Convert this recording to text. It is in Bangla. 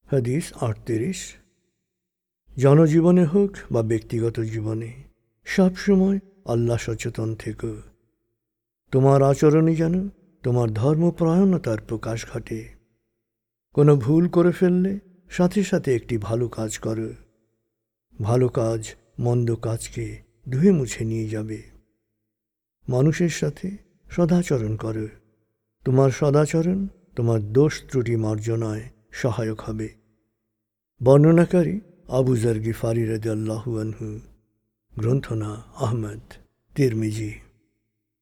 হাদিস 38। জনজীবনে হোক বা ব্যক্তিগত জীবনে সবসময় আল্লাহ সচেতন থেকো। তোমার আচরণে যেন তোমার ধর্মপরায়ণতার প্রকাশ ঘটে। কোনো ভুল করে ফেললে সাথে সাথে একটি ভালো কাজ করো। ভালো কাজ মন্দ কাজকে ধুয়ে মুছে নিয়ে যাবে। মানুষের সাথে সদাচরণ করো। তোমার সদাচরণ তোমার দোষ ত্রুটি মার্জনায় সহায়ক হবে। বর্ণনাকারী আবু যর গিফারি রাদিয়াল্লাহু আনহু। গ্রন্থনা আহমদ, তিরমিজি।